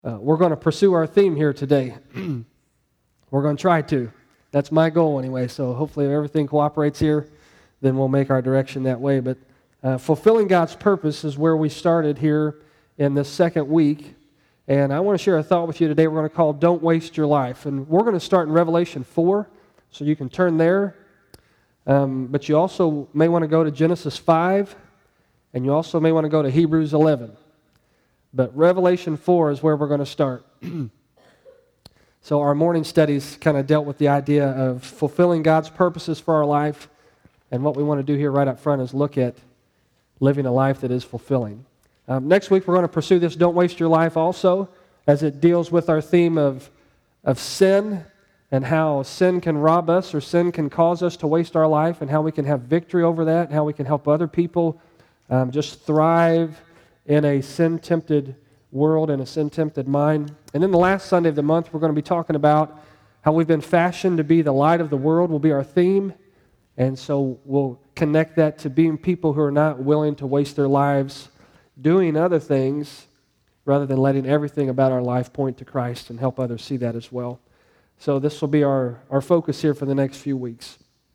We're going to pursue our theme here today. We're going to try to. That's my goal anyway, so hopefully if everything cooperates here, then we'll make our direction that way. But fulfilling God's purpose is where we started here in this second week. And I want to share a thought with you today we're going to call Don't Waste Your Life. And we're going to start in Revelation 4, so you can turn there. But you also may want to go to Genesis 5, and you also may want to go to Hebrews 11. But Revelation 4 is where we're going to start. So our morning studies kind of dealt with the idea of fulfilling God's purposes for our life. And what we want to do here right up front is look at living a life that is fulfilling. Next week we're going to pursue this Don't Waste Your Life also, as it deals with our theme of sin and how sin can rob us or sin can cause us to waste our life and how we can have victory over that and how we can help other people just thrive in a sin-tempted world and a sin-tempted mind. And then the last Sunday of the month, we're going to be talking about how we've been fashioned to be the light of the world will be our theme. And so we'll connect that to being people who are not willing to waste their lives doing other things rather than letting everything about our life point to Christ and help others see that as well. So this will be our focus here for the next few weeks.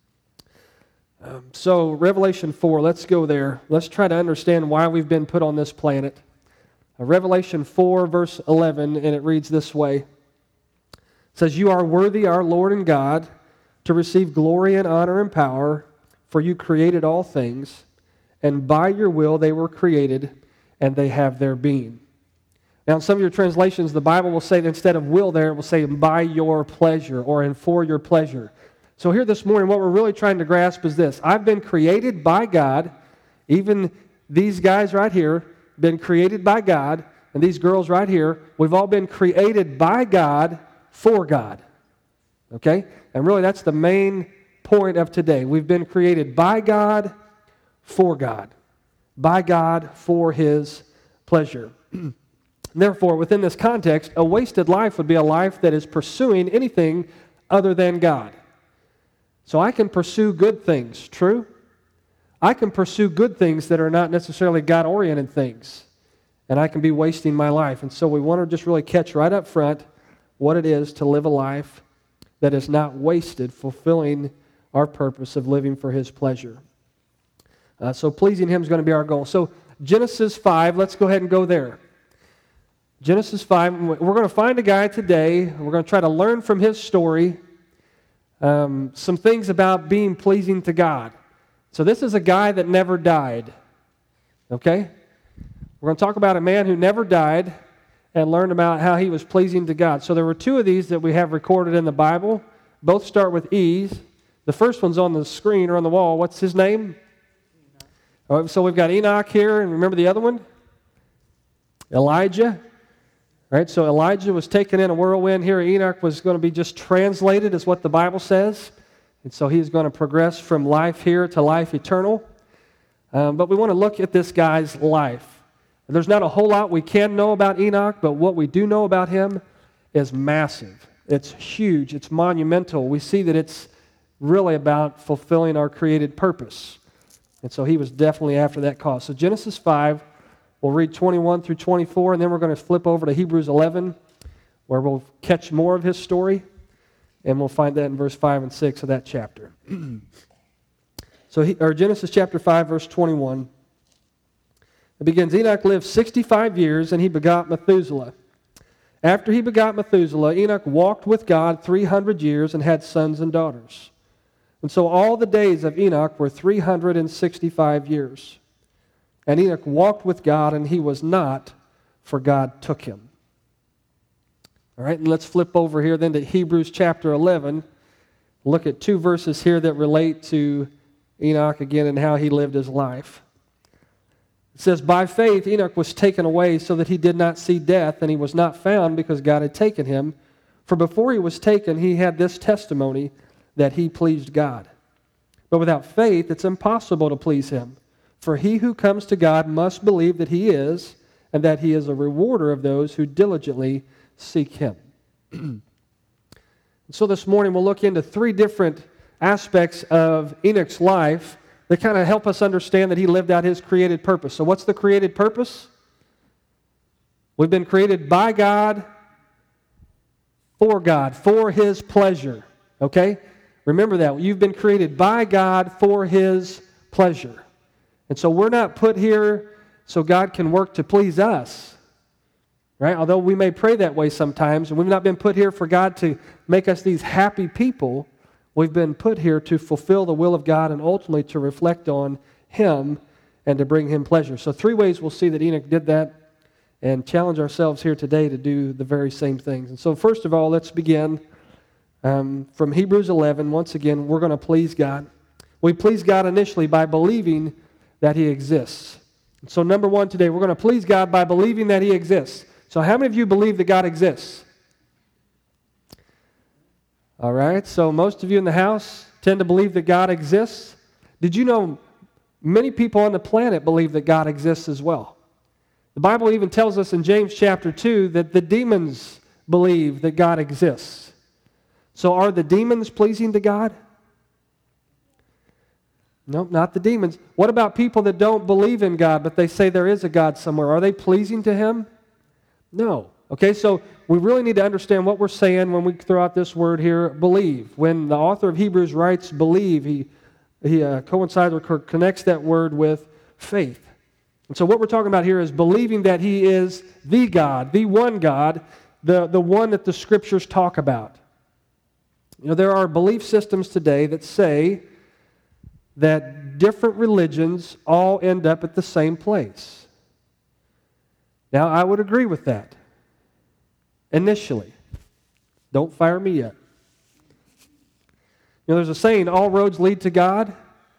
So Revelation 4, let's go there. Let's try to understand why we've been put on this planet. Revelation 4, verse 11, and it reads this way. It says, "You are worthy, our Lord and God, to receive glory and honor and power, for you created all things, and by your will they were created, and they have their being." Now, in some of your translations, the Bible will say that instead of will there, it will say by your pleasure or and for your pleasure. So here this morning, what we're really trying to grasp is this. I've been created by God. Even these guys right here, been created by God. And these girls right here, we've all been created by God for God. Okay? And really, that's the main point of today. We've been created by God for God. By God for His pleasure. Therefore, within this context, a wasted life would be a life that is pursuing anything other than God. So I can pursue good things, true? I can pursue good things that are not necessarily God-oriented things, and I can be wasting my life. And so we want to just really catch right up front what it is to live a life that is not wasted, fulfilling our purpose of living for His pleasure. So pleasing Him is going to be our goal. So Genesis 5, let's go ahead and go there. Genesis 5, we're going to find a guy today. We're going to try to learn from his story some things about being pleasing to God. So this is a guy that never died. Okay? We're going to talk about a man who never died and learn about how he was pleasing to God. So there were two of these that we have recorded in the Bible. Both start with E's. The first one's on the screen or on the wall. What's his name? So we've got Enoch here, and remember the other one? Elijah. Right, so Elijah was taken in a whirlwind here. Enoch was going to be just translated, is what the Bible says. And so he's going to progress from life here to life eternal. But we want to look at this guy's life. There's not a whole lot we can know about Enoch, but what we do know about him is massive. It's huge. It's monumental. We see that it's really about fulfilling our created purpose. And so he was definitely after that cause. So Genesis 5, we'll read 21 through 24, and then we're going to flip over to Hebrews 11, where we'll catch more of his story, and we'll find that in verse 5 and 6 of that chapter. Genesis chapter 5, verse 21. It begins, Enoch lived 65 years, and he begot Methuselah. After he begot Methuselah, Enoch walked with God 300 years and had sons and daughters. And so all the days of Enoch were 365 years. And Enoch walked with God, and he was not, for God took him. All right, and let's flip over here then to Hebrews chapter 11. Look at two verses here that relate to Enoch again and how he lived his life. It says, "By faith Enoch was taken away so that he did not see death, and he was not found because God had taken him. For before he was taken, he had this testimony that he pleased God. But without faith it's impossible to please Him. For he who comes to God must believe that He is, and that He is a rewarder of those who diligently seek Him." So this morning we'll look into three different aspects of Enoch's life that kind of help us understand that he lived out his created purpose. So what's the created purpose? We've been created by God, for His pleasure. Okay? Remember that. You've been created by God for His pleasure. And so we're not put here so God can work to please us. Right? Although we may pray that way sometimes, and we've not been put here for God to make us these happy people. We've been put here to fulfill the will of God and ultimately to reflect on Him and to bring Him pleasure. So 3 ways we'll see that Enoch did that and challenge ourselves here today to do the very same things. And so first of all, let's begin from Hebrews 11. Once again, we're going to please God. We please God initially by believing that He exists. And so number 1 today, we're going to please God by believing that He exists. So how many of you believe that God exists? All right, so most of you in the house tend to believe that God exists. Did you know many people on the planet believe that God exists as well? The Bible even tells us in James chapter 2 that the demons believe that God exists. So are the demons pleasing to God? No, not the demons. What about people that don't believe in God, but they say there is a God somewhere? Are they pleasing to Him? No. Okay, so we really need to understand what we're saying when we throw out this word here, believe. When the author of Hebrews writes believe, he coincides or connects that word with faith. And so what we're talking about here is believing that He is the God, the one God, the one that the Scriptures talk about. You know, there are belief systems today that say that different religions all end up at the same place. Now, I would agree with that. Initially. Don't fire me yet. You know, there's a saying, all roads lead to God.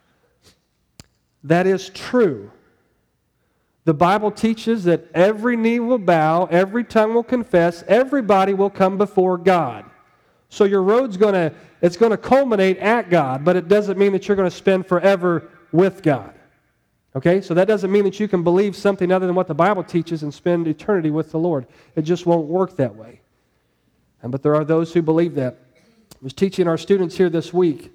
That is true. The Bible teaches that every knee will bow, every tongue will confess, everybody will come before God. So your road's it's going to culminate at God, but it doesn't mean that you're going to spend forever with God. Okay? So that doesn't mean that you can believe something other than what the Bible teaches and spend eternity with the Lord. It just won't work that way. But there are those who believe that. I was teaching our students here this week.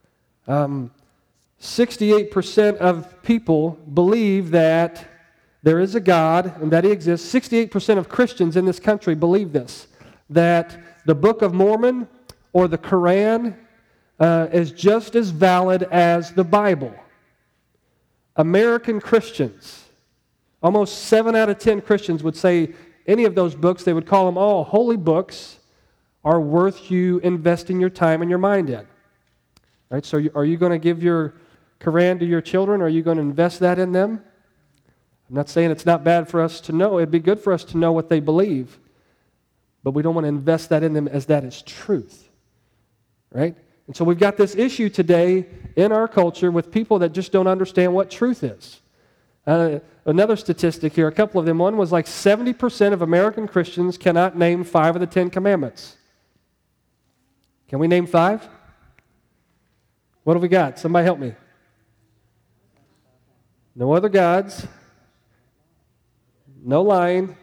68% of people believe that there is a God and that He exists. 68% of Christians in this country believe this, that the Book of Mormon or the Quran is just as valid as the Bible. American Christians, almost 7 out of 10 Christians would say any of those books, they would call them all holy books, are worth you investing your time and your mind in. Right? So are you going to give your Quran to your children? Are you going to invest that in them? I'm not saying it's not bad for us to know. It'd be good for us to know what they believe. But we don't want to invest that in them as that is truth. Right? And so we've got this issue today in our culture with people that just don't understand what truth is. Another statistic here, a couple of them. One was like 70% of American Christians cannot name 5 of the 10 commandments. Can we name 5? What have we got? Somebody help me. No other gods. No lying.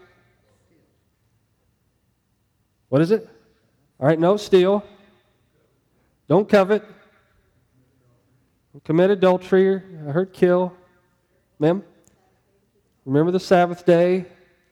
What is it? All right, no steal. Don't covet. Don't commit adultery. I heard kill. Ma'am? Remember the Sabbath day.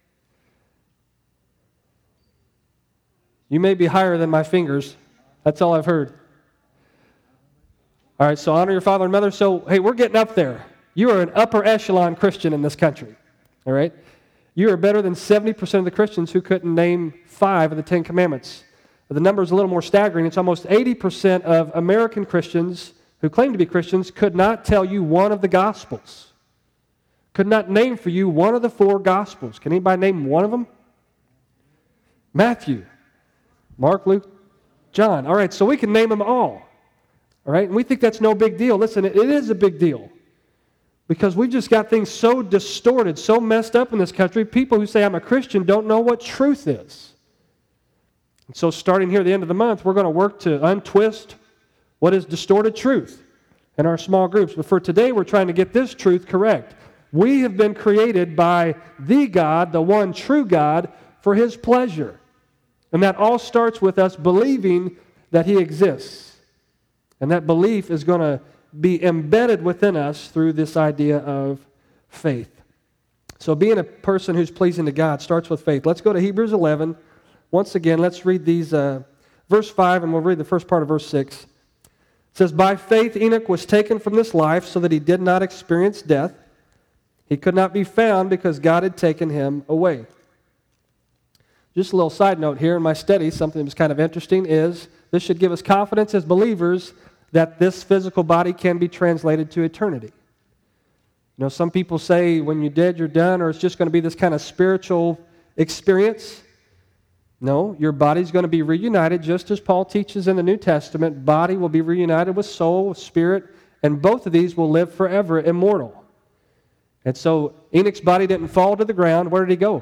You may be higher than my fingers. That's all I've heard. All right, so honor your father and mother. So, hey, we're getting up there. You are an upper echelon Christian in this country. All right? You are better than 70% of the Christians who couldn't name 5 of the 10 commandments. But the number is a little more staggering. It's almost 80% of American Christians who claim to be Christians could not tell you one of the Gospels. Could not name for you one of the 4 Gospels. Can anybody name one of them? Matthew, Mark, Luke, John. All right, so we can name them all. All right, and we think that's no big deal. Listen, it is a big deal. Because we've just got things so distorted, so messed up in this country. People who say, I'm a Christian, don't know what truth is. And so starting here at the end of the month, we're going to work to untwist what is distorted truth in our small groups. But for today, we're trying to get this truth correct. We have been created by the God, the one true God, for His pleasure. And that all starts with us believing that He exists. And that belief is going to be embedded within us through this idea of faith. So being a person who's pleasing to God starts with faith. Let's go to Hebrews 11. Once again, let's read these, verse 5, and we'll read the first part of verse 6. It says, "By faith Enoch was taken from this life so that he did not experience death. He could not be found because God had taken him away." Just a little side note here in my study, something that was kind of interesting is this should give us confidence as believers that this physical body can be translated to eternity. You know, some people say when you're dead, you're done, or it's just going to be this kind of spiritual experience. No, your body's going to be reunited, just as Paul teaches in the New Testament. Body will be reunited with soul, with spirit, and both of these will live forever, immortal. And so Enoch's body didn't fall to the ground. Where did he go?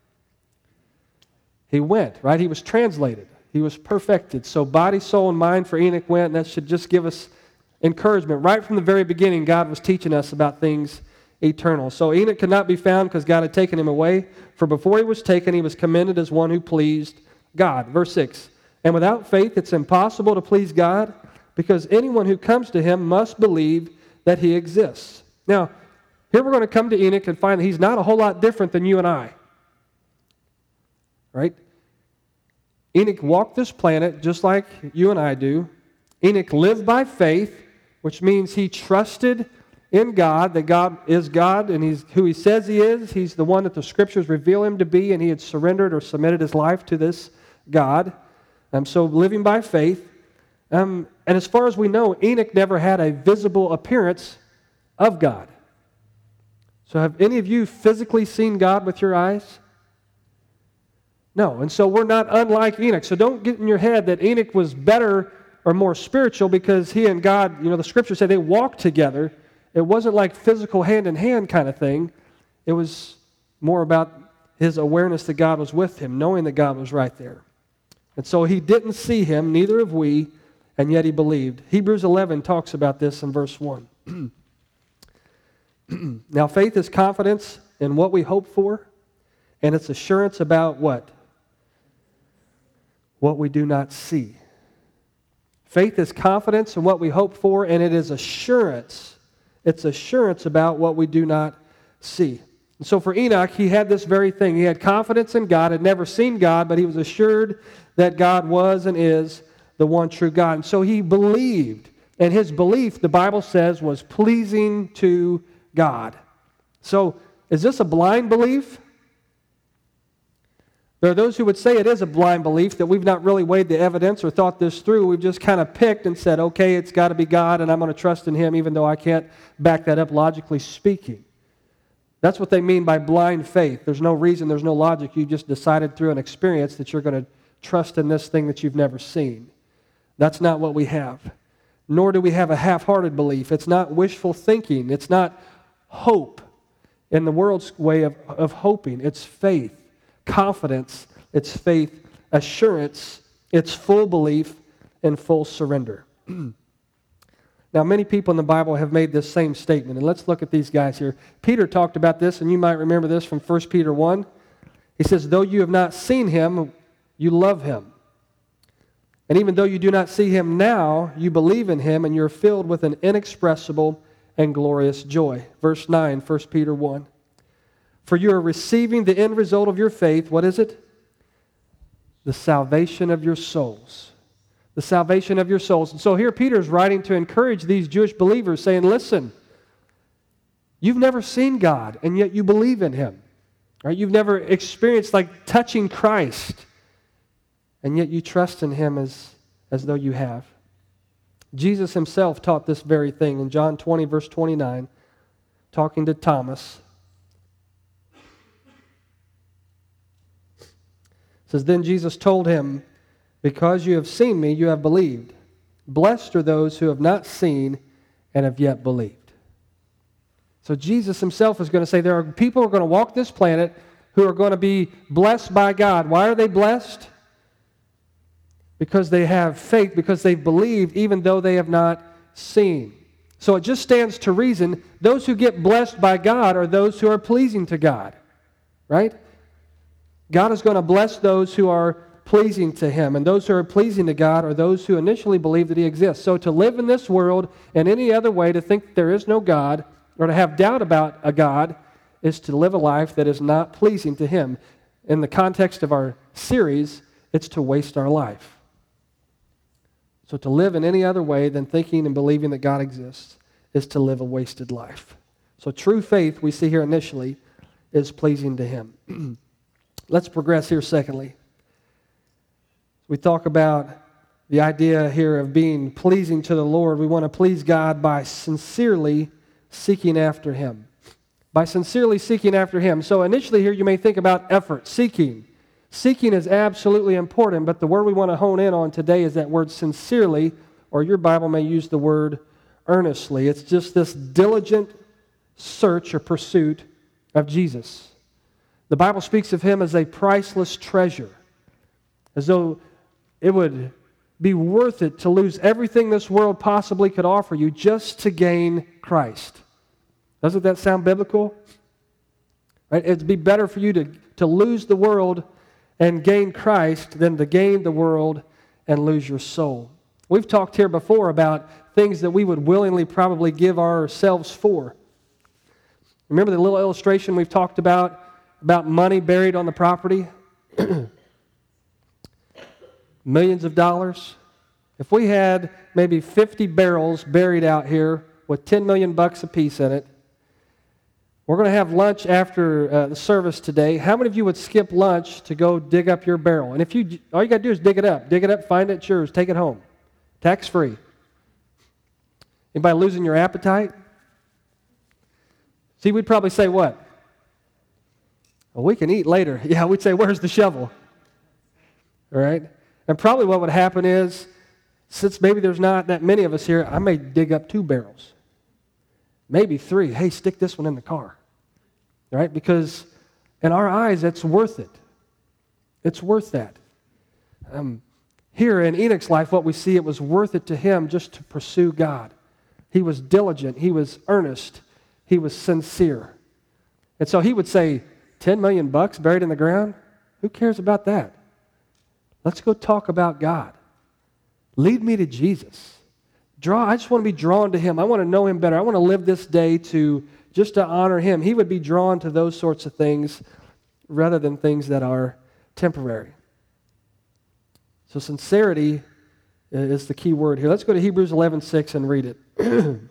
He went, right? He was translated. He was perfected. So body, soul, and mind for Enoch went, and that should just give us encouragement. Right from the very beginning, God was teaching us about things eternal. So Enoch could not be found because God had taken him away. For before he was taken, he was commended as one who pleased God. Verse 6, "And without faith it's impossible to please God, because anyone who comes to him must believe that he exists." Now, here we're going to come to Enoch and find that he's not a whole lot different than you and I. Right? Enoch walked this planet just like you and I do. Enoch lived by faith, which means he trusted in God, that God is God, and he's who he says he is. He's the one that the Scriptures reveal him to be, and he had surrendered or submitted his life to this God. So living by faith. And as far as we know, Enoch never had a visible appearance of God. So have any of you physically seen God with your eyes? No. And so we're not unlike Enoch. So don't get in your head that Enoch was better or more spiritual because he and God, the Scripture said they walked together. It wasn't like physical hand-in-hand kind of thing. It was more about his awareness that God was with him, knowing that God was right there. And so he didn't see him, neither have we, and yet he believed. Hebrews 11 talks about this in verse 1. Now faith is confidence in what we hope for, and it's assurance about what? What we do not see. Faith is confidence in what we hope for, and it is assurance. It's assurance about what we do not see. And so for Enoch, he had this very thing. He had confidence in God, had never seen God, but he was assured that God was and is the one true God. And so he believed, and his belief, the Bible says, was pleasing to God. So is this a blind belief? There are those who would say it is a blind belief, that we've not really weighed the evidence or thought this through. We've just kind of picked and said, okay, it's got to be God, and I'm going to trust in him, even though I can't back that up logically speaking. That's what they mean by blind faith. There's no reason, there's no logic. You just decided through an experience that you're going to trust in this thing that you've never seen. That's not what we have. Nor do we have a half-hearted belief. It's not wishful thinking. It's not hope in the world's way of hoping. It's faith. Confidence, it's faith, assurance, it's full belief and full surrender. Now, many people in the Bible have made this same statement, and let's look at these guys here. Peter talked about this, and you might remember this from 1 Peter 1. He says, though you have not seen him, you love him. And even though you do not see him now, you believe in him, and you're filled with an inexpressible and glorious joy. Verse 9, 1 Peter 1. For you are receiving the end result of your faith. What is it? The salvation of your souls. The salvation of your souls. And so here Peter's writing to encourage these Jewish believers, saying, listen, you've never seen God, and yet you believe in him. Right? You've never experienced like touching Christ, and yet you trust in him as though you have. Jesus himself taught this very thing in John 20, verse 29, talking to Thomas. It says, then Jesus told him, because you have seen me, you have believed. Blessed are those who have not seen and have yet believed. So Jesus himself is going to say there are people who are going to walk this planet who are going to be blessed by God. Why are they blessed? Because they have faith, because they've believed even though they have not seen. So it just stands to reason those who get blessed by God are those who are pleasing to God. Right? God is going to bless those who are pleasing to him. And those who are pleasing to God are those who initially believe that he exists. So to live in this world in any other way, to think there is no God, or to have doubt about a God, is to live a life that is not pleasing to Him. In the context of our series, it's to waste our life. So to live in any other way than thinking and believing that God exists is to live a wasted life. So true faith, we see here initially, is pleasing to Him. Let's progress here secondly. We talk about the idea here of being pleasing to the Lord. We want to please God by sincerely seeking after Him. By sincerely seeking after Him. So initially here you may think about effort, seeking. Seeking is absolutely important, but the word we want to hone in on today is that word sincerely, or your Bible may use the word earnestly. It's just this diligent search or pursuit of Jesus. The Bible speaks of Him as a priceless treasure, as though it would be worth it to lose everything this world possibly could offer you just to gain Christ. Doesn't that sound biblical? Right? It'd be better for you to lose the world and gain Christ than to gain the world and lose your soul. We've talked here before about things that we would willingly probably give ourselves for. Remember the little illustration we've talked about money buried on the property? Millions of dollars. If we had maybe 50 barrels buried out here with $10 million a piece in it, we're going to have lunch after the service today. How many of you would skip lunch to go dig up your barrel? And if you, all you got to do is dig it up, find it, it's yours, take it home, tax-free. Anybody losing your appetite? See, we'd probably say what? Well, we can eat later. Yeah, we'd say, where's the shovel? All right? And probably what would happen is, since maybe there's not that many of us here, I may dig up 2 barrels. Maybe 3. Hey, stick this one in the car. Right? Because in our eyes, it's worth it. It's worth that. Here in Enoch's life, what we see, it was worth it to him just to pursue God. He was diligent. He was earnest. He was sincere. And so he would say, $10 million buried in the ground? Who cares about that? Let's go talk about God. Lead me to Jesus. I just want to be drawn to Him. I want to know Him better. I want to live this day just to honor Him. He would be drawn to those sorts of things rather than things that are temporary. So sincerity is the key word here. Let's go to Hebrews 11:6 and read it. And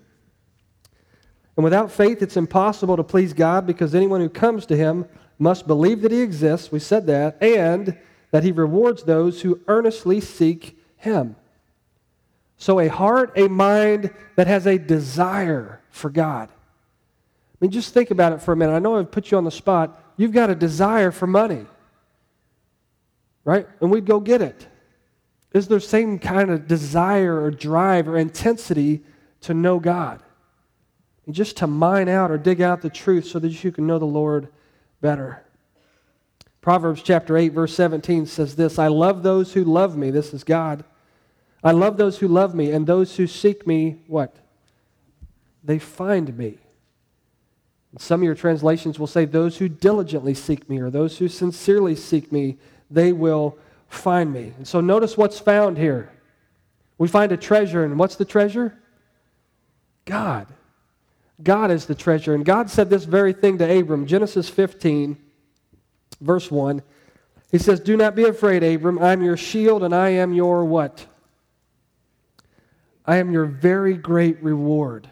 without faith, it's impossible to please God because anyone who comes to Him must believe that He exists, we said that, and that He rewards those who earnestly seek Him. So a heart, a mind that has a desire for God. I mean, just think about it for a minute. I know I've put you on the spot. You've got a desire for money, right? And we'd go get it. Is there the same kind of desire or drive or intensity to know God? And just to mine out or dig out the truth so that you can know the Lord better. Proverbs chapter 8, verse 17 says this, I love those who love me. This is God. I love those who love me, and those who seek me, what? They find me. And some of your translations will say, those who diligently seek me, or those who sincerely seek me, they will find me. And so notice what's found here. We find a treasure, and what's the treasure? God. God is the treasure. And God said this very thing to Abram. Genesis 15, verse 1. He says, do not be afraid, Abram. I am your shield, and I am your what? I am your very great reward.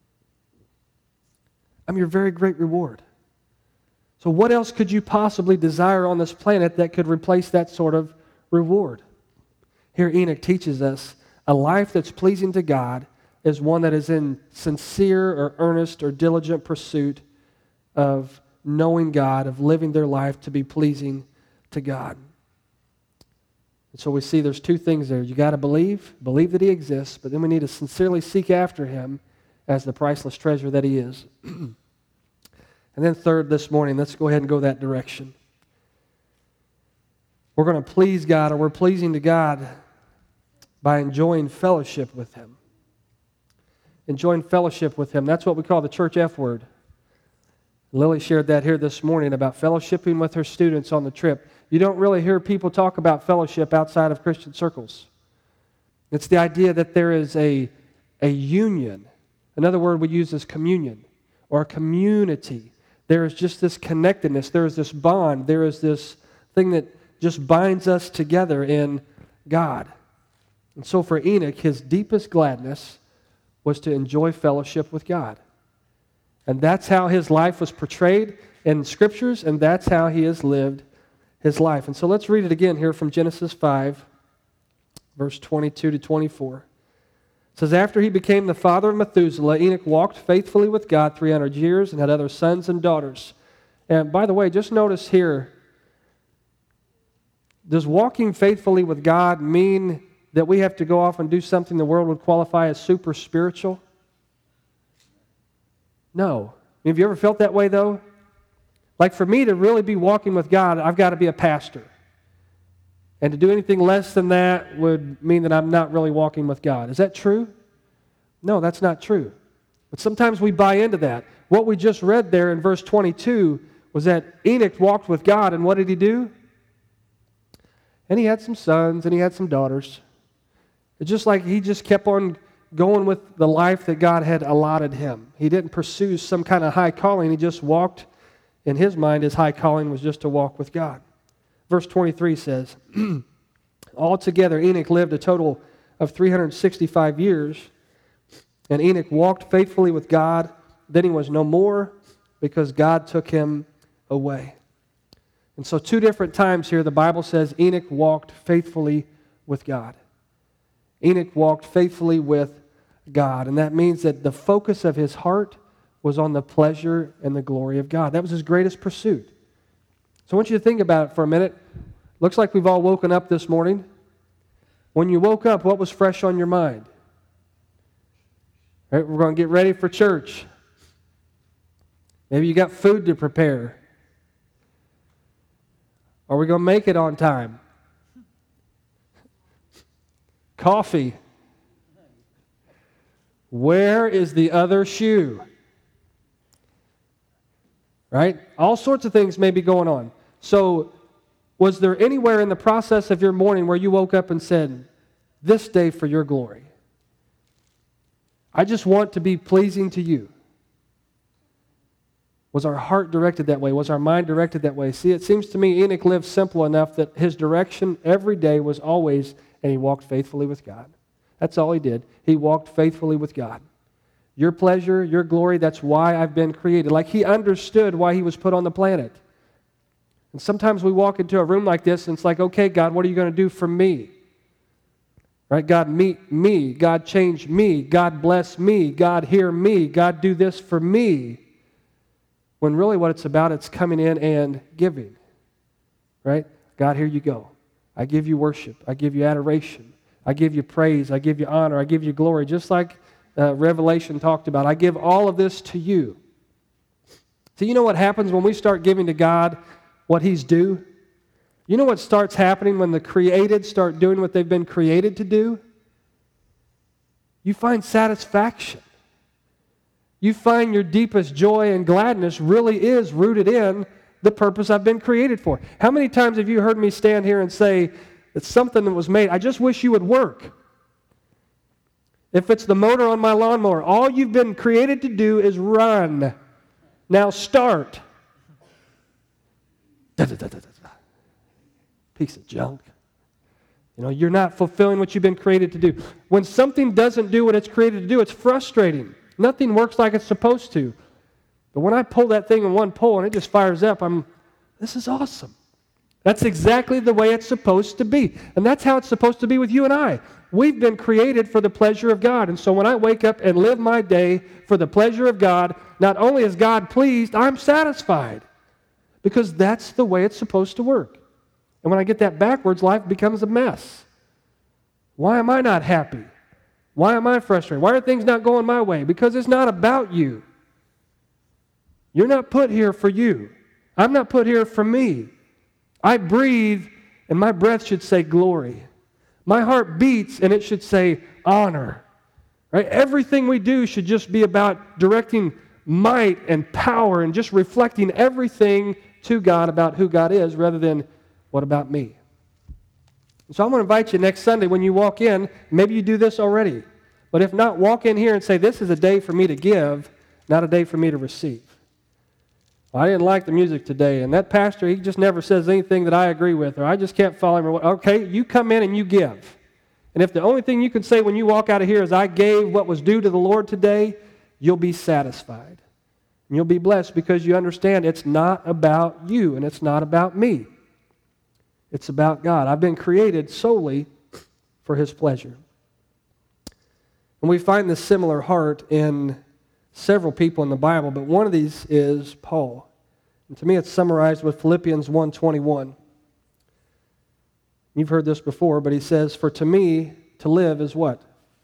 I'm your very great reward. So what else could you possibly desire on this planet that could replace that sort of reward? Here Enoch teaches us a life that's pleasing to God is one that is in sincere or earnest or diligent pursuit of knowing God, of living their life to be pleasing to God. And so we see there's 2 things there. You got to believe that He exists, but then we need to sincerely seek after Him as the priceless treasure that He is. And then third this morning, let's go ahead and go that direction. We're going to please God, or we're pleasing to God by enjoying fellowship with Him. Enjoying fellowship with Him. That's what we call the church F word. Lily shared that here this morning about fellowshipping with her students on the trip. You don't really hear people talk about fellowship outside of Christian circles. It's the idea that there is a union. Another word we use is communion, or a community There is just this connectedness. There is this bond. There is this thing that just binds us together in God. And so for Enoch, his deepest gladness was to enjoy fellowship with God. And that's how his life was portrayed in Scriptures, and that's how he has lived his life. And so let's read it again here from Genesis 5, verse 22 to 24. It says, after he became the father of Methuselah, Enoch walked faithfully with God 300 years and had other sons and daughters. And by the way, just notice here, does walking faithfully with God mean that we have to go off and do something the world would qualify as super spiritual? No. Have you ever felt that way, though? Like for me to really be walking with God, I've got to be a pastor. And to do anything less than that would mean that I'm not really walking with God. Is that true? No, that's not true. But sometimes we buy into that. What we just read there in verse 22 was that Enoch walked with God, and what did he do? And he had some sons and he had some daughters. It's just like he just kept on going with the life that God had allotted him. He didn't pursue some kind of high calling. He just walked, in his mind, his high calling was just to walk with God. Verse 23 says, altogether Enoch lived a total of 365 years, and Enoch walked faithfully with God. Then he was no more because God took him away. And so 2 different times here the Bible says Enoch walked faithfully with God. Enoch walked faithfully with God, and that means that the focus of his heart was on the pleasure and the glory of God. That was his greatest pursuit. So I want you to think about it for a minute. Looks like we've all woken up this morning. When you woke up, what was fresh on your mind? All right, we're going to get ready for church. Maybe you got food to prepare. Are we going to make it on time? Coffee. Where is the other shoe? Right? All sorts of things may be going on. So, was there anywhere in the process of your morning where you woke up and said, this day for your glory? I just want to be pleasing to you. Was our heart directed that way? Was our mind directed that way? See, it seems to me Enoch lived simple enough that his direction every day was always, and he walked faithfully with God. That's all he did. He walked faithfully with God. Your pleasure, your glory, that's why I've been created. Like he understood why he was put on the planet. And sometimes we walk into a room like this and it's like, okay, God, what are you going to do for me? Right? God, meet me. God, change me. God, bless me. God, hear me. God, do this for me. When really what it's about, it's coming in and giving. Right? God, here you go. I give you worship. I give you adoration. I give you praise. I give you honor. I give you glory. Just like Revelation talked about. I give all of this to you. So you know what happens when we start giving to God what He's due? You know what starts happening when the created start doing what they've been created to do? You find satisfaction. You find your deepest joy and gladness really is rooted in the purpose I've been created for. How many times have you heard me stand here and say, it's something that was made, I just wish you would work. If it's the motor on my lawnmower, all you've been created to do is run. Now start. Piece of junk. You know, you're not fulfilling what you've been created to do. When something doesn't do what it's created to do, it's frustrating. Nothing works like it's supposed to. But when I pull that thing in one pull and it just fires up, this is awesome. That's exactly the way it's supposed to be. And that's how it's supposed to be with you and I. We've been created for the pleasure of God. And so when I wake up and live my day for the pleasure of God, not only is God pleased, I'm satisfied. Because that's the way it's supposed to work. And when I get that backwards, life becomes a mess. Why am I not happy? Why am I frustrated? Why are things not going my way? Because it's not about you. You're not put here for you. I'm not put here for me. I breathe, and my breath should say glory. My heart beats, and it should say honor. Right? Everything we do should just be about directing might and power and just reflecting everything to God about who God is rather than what about me. So I'm going to invite you next Sunday when you walk in, maybe you do this already, but if not, walk in here and say, this is a day for me to give, not a day for me to receive. Well, I didn't like the music today, and that pastor, he just never says anything that I agree with, or I just can't follow him. Or what. Okay, you come in and you give. And if the only thing you can say when you walk out of here is, I gave what was due to the Lord today, you'll be satisfied. And you'll be blessed because you understand it's not about you and it's not about me. It's about God. I've been created solely for His pleasure. And we find this similar heart in several people in the Bible, but one of these is Paul. And to me it's summarized with Philippians 1:21. You've heard this before, but he says, "For to me to live is what?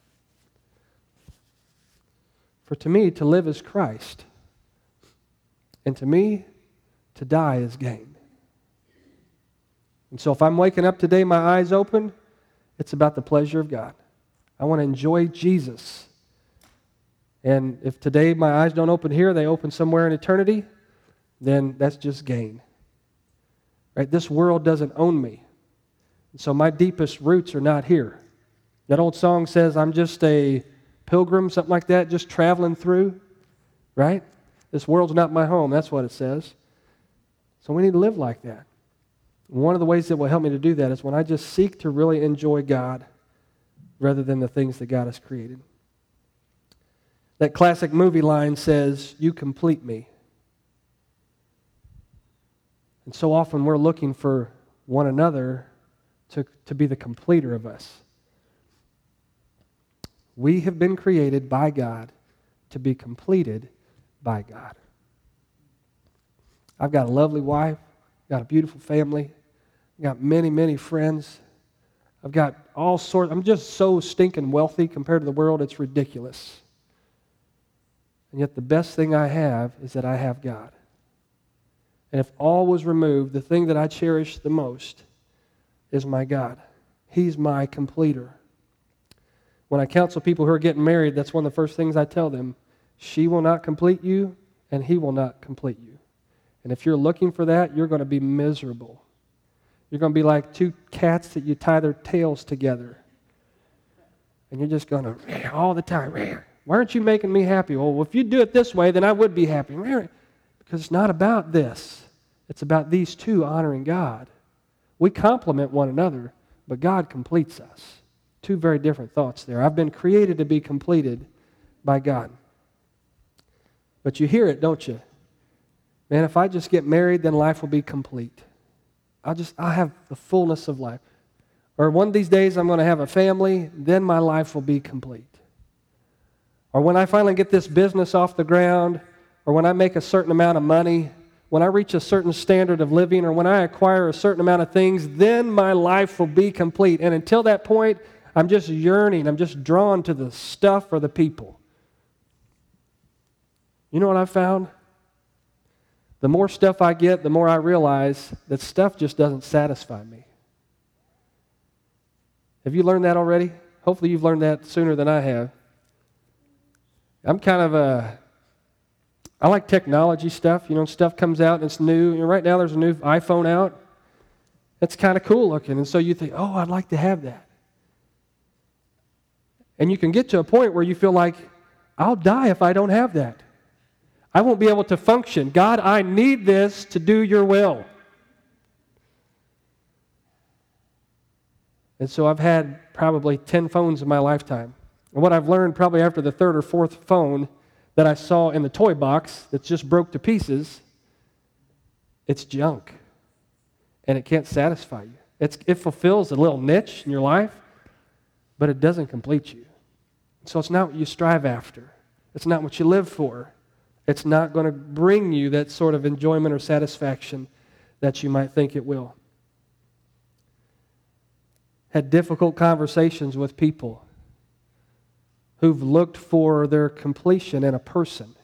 For to me to live is Christ, and to me to die is gain." And so if I'm waking up today, my eyes open, it's about the pleasure of God. I want to enjoy Jesus. And if today my eyes don't open here, they open somewhere in eternity, then that's just gain. Right? This world doesn't own me. And so my deepest roots are not here. That old song says, I'm just a pilgrim, something like that, just traveling through. Right? This world's not my home. That's what it says. So we need to live like that. One of the ways that will help me to do that is when I just seek to really enjoy God rather than the things that God has created. That classic movie line says, "You complete me." And so often we're looking for one another to be the completer of us. We have been created by God to be completed by God. I've got a lovely wife, got a beautiful family, got many, many friends. I've got all sorts. I'm just so stinking wealthy compared to the world, it's ridiculous. And yet the best thing I have is that I have God. And if all was removed, the thing that I cherish the most is my God. He's my completer. When I counsel people who are getting married, that's one of the first things I tell them. She will not complete you, and he will not complete you. And if you're looking for that, you're going to be miserable. You're going to be like two cats that you tie their tails together. And you're just going to, all the time, why aren't you making me happy? Well, if you do it this way, then I would be happy. Because it's not about this. It's about these two honoring God. We complement one another, but God completes us. Two very different thoughts there. I've been created to be completed by God. But you hear it, don't you? Man, if I just get married, then life will be complete. I'll have the fullness of life. Or one of these days I'm going to have a family, then my life will be complete. Or when I finally get this business off the ground, or when I make a certain amount of money, when I reach a certain standard of living, or when I acquire a certain amount of things, then my life will be complete. And until that point, I'm just yearning, I'm just drawn to the stuff or the people. You know what I've found? The more stuff I get, the more I realize that stuff just doesn't satisfy me. Have you learned that already? Hopefully you've learned that sooner than I have. I'm kind of I like technology stuff. You know, stuff comes out and it's new. You know, right now there's a new iPhone out. It's kind of cool looking. And so you think, oh, I'd like to have that. And you can get to a point where you feel like, I'll die if I don't have that. I won't be able to function. God, I need this to do your will. And so I've had probably 10 phones in my lifetime. And what I've learned probably after the third or fourth phone that I saw in the toy box that just broke to pieces, it's junk. And it can't satisfy you. It fulfills a little niche in your life, but it doesn't complete you. So it's not what you strive after. It's not what you live for. It's not going to bring you that sort of enjoyment or satisfaction that you might think it will. Had difficult conversations with people who've looked for their completion in a person.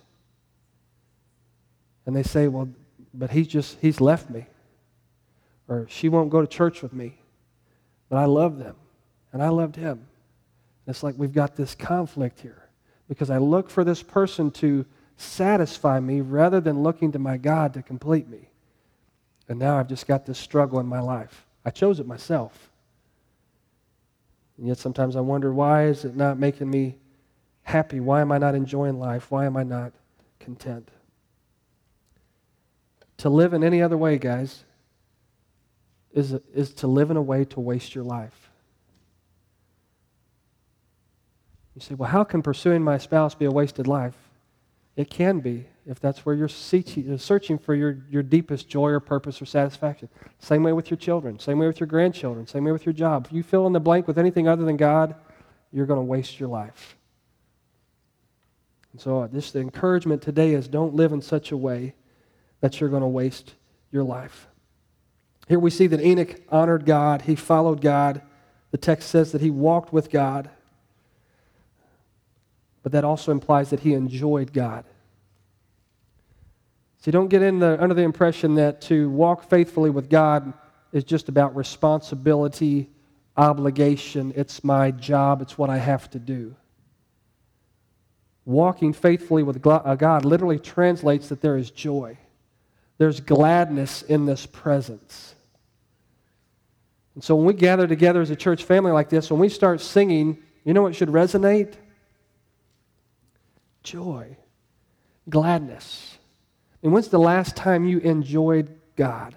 And they say, well, but he's left me. Or she won't go to church with me. But I love them. And I loved him. It's like we've got this conflict here. Because I look for this person to satisfy me rather than looking to my God to complete me. And now I've just got this struggle in my life. I chose it myself. And yet sometimes I wonder, why is it not making me happy? Why am I not enjoying life? Why am I not content? To live in any other way, guys, is to live in a way to waste your life. You say, well, how can pursuing my spouse be a wasted life? It can be, if that's where you're searching for your deepest joy or purpose or satisfaction. Same way with your children, same way with your grandchildren, same way with your job. If you fill in the blank with anything other than God, you're going to waste your life. And so this the encouragement today is don't live in such a way that you're going to waste your life. Here we see that Enoch honored God. He followed God. The text says that he walked with God. But that also implies that he enjoyed God. So don't get under the impression that to walk faithfully with God is just about responsibility, obligation. It's my job. It's what I have to do. Walking faithfully with God literally translates that there is joy. There's gladness in this presence. And so when we gather together as a church family like this, when we start singing, you know what should resonate? Joy, gladness. And when's the last time you enjoyed God?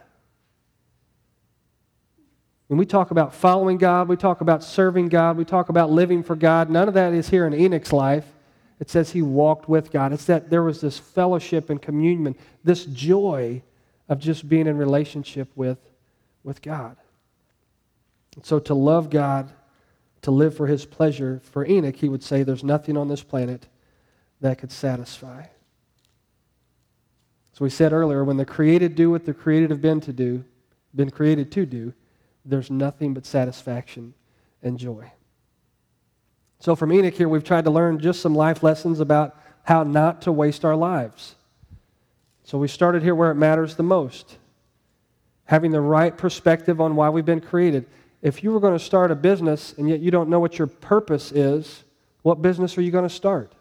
When we talk about following God, we talk about serving God, we talk about living for God, none of that is here in Enoch's life. It says he walked with God. It's that there was this fellowship and communion, this joy of just being in relationship with God. And so to love God, to live for his pleasure, for Enoch, he would say there's nothing on this planet that could satisfy. So we said earlier, when the created do what the created have been created to do, there's nothing but satisfaction and joy. So from Enoch here, we've tried to learn just some life lessons about how not to waste our lives. So we started here where it matters the most. Having the right perspective on why we've been created. If you were going to start a business and yet you don't know what your purpose is, what business are you going to start?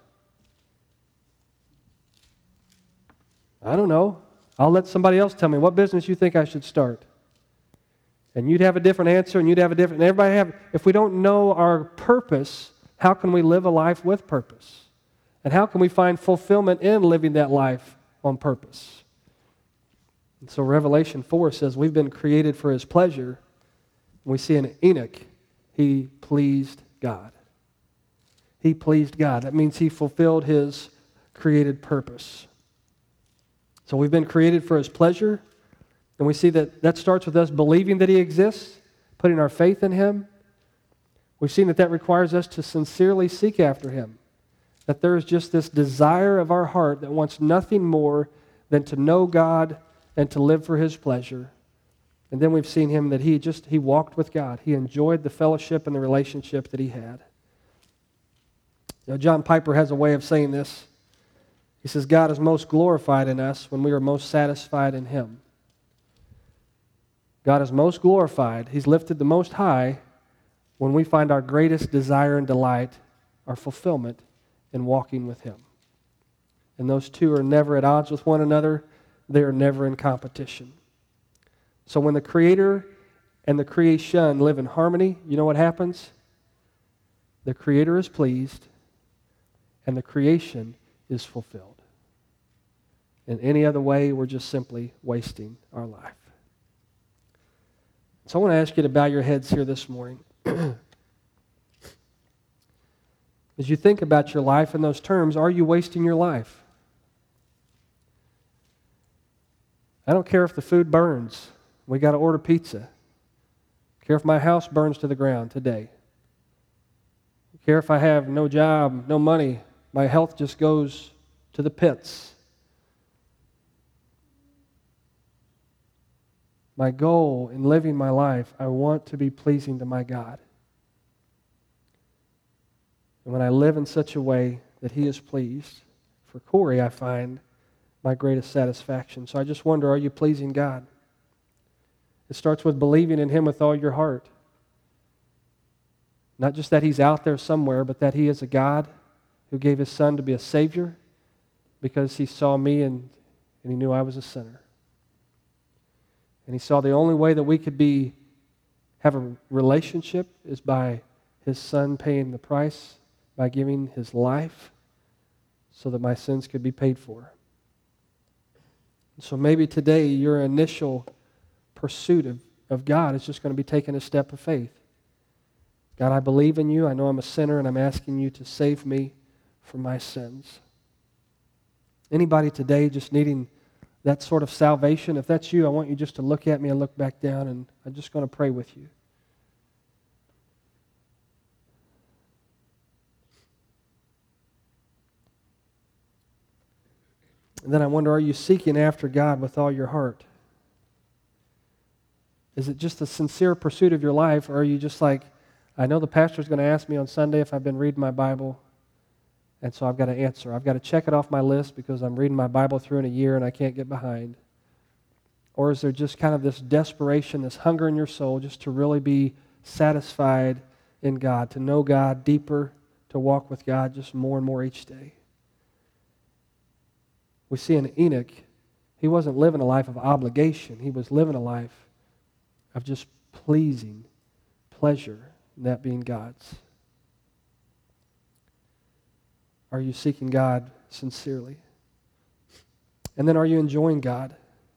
I don't know. I'll let somebody else tell me what business you think I should start. And you'd have a different answer, and you'd have a different. If we don't know our purpose, how can we live a life with purpose? And how can we find fulfillment in living that life on purpose? And so Revelation 4 says we've been created for his pleasure. We see in Enoch, he pleased God. He pleased God. That means he fulfilled his created purpose. So we've been created for his pleasure, and we see that starts with us believing that he exists, putting our faith in him. We've seen that requires us to sincerely seek after him, that there is just this desire of our heart that wants nothing more than to know God and to live for his pleasure. And then we've seen him that he walked with God. He enjoyed the fellowship and the relationship that he had. You know, John Piper has a way of saying this. He says, God is most glorified in us when we are most satisfied in him. God is most glorified. He's lifted the most high when we find our greatest desire and delight, our fulfillment in walking with him. And those two are never at odds with one another. They are never in competition. So when the Creator and the creation live in harmony, you know what happens? The Creator is pleased and the creation is fulfilled. In any other way, we're just simply wasting our life. So I want to ask you to bow your heads here this morning. As you think about your life in those terms, are you wasting your life? I don't care if the food burns. We got to order pizza. I don't care if my house burns to the ground today. I don't care if I have no job, no money. My health just goes to the pits. My goal in living my life, I want to be pleasing to my God. And when I live in such a way that he is pleased, for Corey, I find my greatest satisfaction. So I just wonder, are you pleasing God? It starts with believing in him with all your heart. Not just that he's out there somewhere, but that he is a God who gave his son to be a Savior because he saw me and he knew I was a sinner. And he saw the only way that we could have a relationship is by his son paying the price, by giving his life so that my sins could be paid for. So maybe today your initial pursuit of God is just going to be taking a step of faith. God, I believe in you. I know I'm a sinner, and I'm asking you to save me from my sins. Anybody today just needing that sort of salvation? If that's you, I want you just to look at me and look back down, and I'm just going to pray with you. And then I wonder, are you seeking after God with all your heart? Is it just a sincere pursuit of your life, or are you just like, I know the pastor's going to ask me on Sunday if I've been reading my Bible, and so I've got to answer. I've got to check it off my list because I'm reading my Bible through in a year and I can't get behind. Or is there just kind of this desperation, this hunger in your soul just to really be satisfied in God, to know God deeper, to walk with God just more and more each day? We see in Enoch, he wasn't living a life of obligation. He was living a life of just pleasing, pleasure, and that being God's. Are you seeking God sincerely? And then are you enjoying God?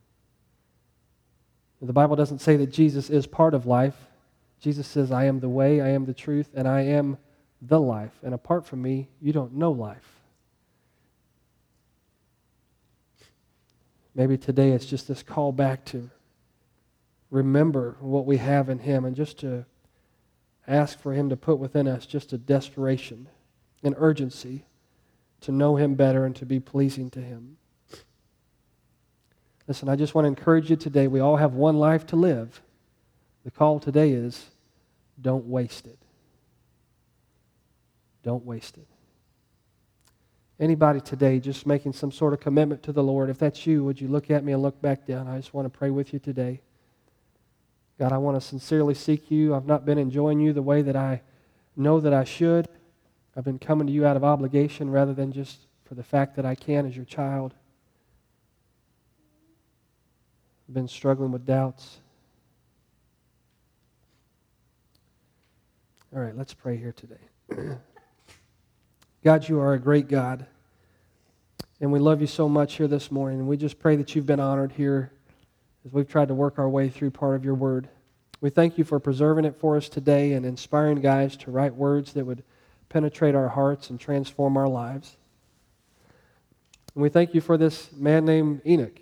The Bible doesn't say that Jesus is part of life. Jesus says, I am the way, I am the truth, and I am the life. And apart from me, you don't know life. Maybe today it's just this call back to remember what we have in Him and just to ask for Him to put within us just a desperation, an urgency to know Him better and to be pleasing to Him. Listen, I just want to encourage you today. We all have one life to live. The call today is, don't waste it. Don't waste it. Anybody today just making some sort of commitment to the Lord, if that's you, would you look at me and look back down? I just want to pray with you today. God, I want to sincerely seek you. I've not been enjoying you the way that I know that I should. I've been coming to you out of obligation rather than just for the fact that I can as your child. I've been struggling with doubts. All right, let's pray here today. God, you are a great God, and we love you so much here this morning, and we just pray that you've been honored here as we've tried to work our way through part of your word. We thank you for preserving it for us today and inspiring guys to write words that would penetrate our hearts and transform our lives. And we thank you for this man named Enoch.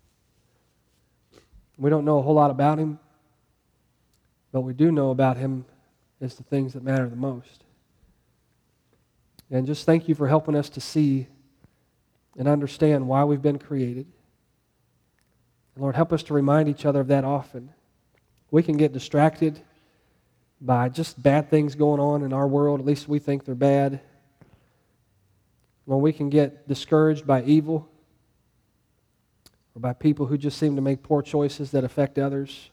We don't know a whole lot about him, but we do know about him is the things that matter the most. And just thank you for helping us to see and understand why we've been created. And Lord, help us to remind each other of that often. We can get distracted by just bad things going on in our world. At least we think they're bad. Lord, we can get discouraged by evil or by people who just seem to make poor choices that affect others.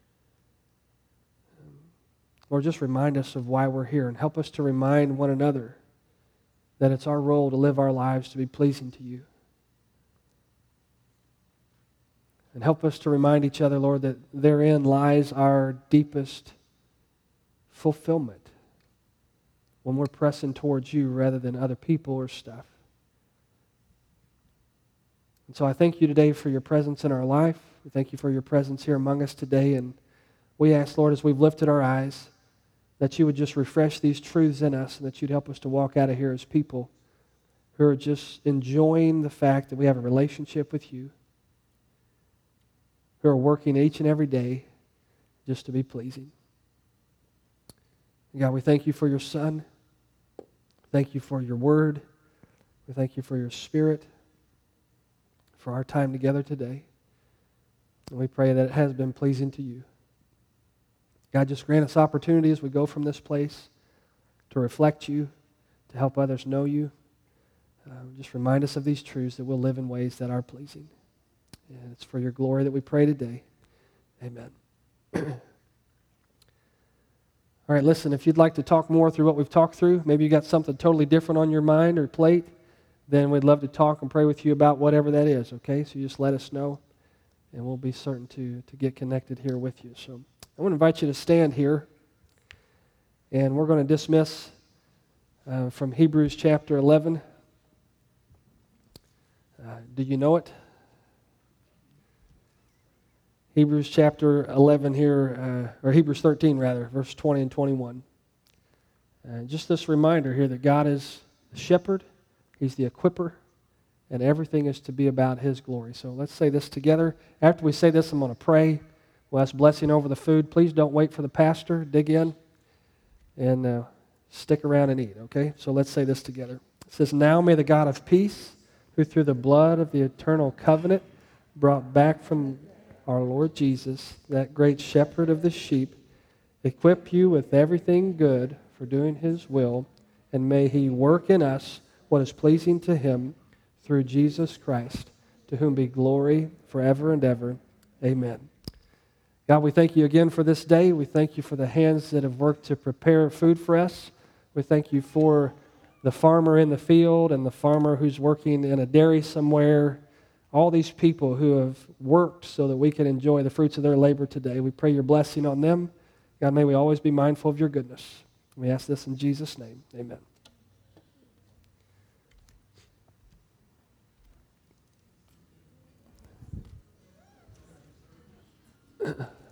Lord, just remind us of why we're here and help us to remind one another that it's our role to live our lives to be pleasing to you. And help us to remind each other, Lord, that therein lies our deepest fulfillment when we're pressing towards you rather than other people or stuff. And so I thank you today for your presence in our life. We thank you for your presence here among us today. And we ask, Lord, as we've lifted our eyes, that you would just refresh these truths in us and that you'd help us to walk out of here as people who are just enjoying the fact that we have a relationship with you, who are working each and every day just to be pleasing. God, we thank you for your Son. Thank you for your word. We thank you for your Spirit, for our time together today. And we pray that it has been pleasing to you. God, just grant us opportunity as we go from this place to reflect you, to help others know you. Just remind us of these truths that we'll live in ways that are pleasing. And it's for your glory that we pray today. Amen. All right, listen, if you'd like to talk more through what we've talked through, maybe you got something totally different on your mind or plate, then we'd love to talk and pray with you about whatever that is, okay? So you just let us know, and we'll be certain to get connected here with you. So I want to invite you to stand here, and we're going to dismiss from Hebrews chapter 11. Do you know it? Hebrews chapter 11 here, or Hebrews 13 rather, verse 20 and 21. Just this reminder here that God is the shepherd, He's the equipper, and everything is to be about His glory. So let's say this together. After we say this, I'm going to pray. We'll ask blessing over the food. Please don't wait for the pastor. Dig in and stick around and eat, okay? So let's say this together. It says, "Now may the God of peace, who through the blood of the eternal covenant brought back from our Lord Jesus, that great shepherd of the sheep, equip you with everything good for doing His will, and may He work in us what is pleasing to Him through Jesus Christ, to whom be glory forever and ever. Amen." God, we thank you again for this day. We thank you for the hands that have worked to prepare food for us. We thank you for the farmer in the field and the farmer who's working in a dairy somewhere, all these people who have worked so that we can enjoy the fruits of their labor today. We pray your blessing on them. God, may we always be mindful of your goodness. We ask this in Jesus' name. Amen.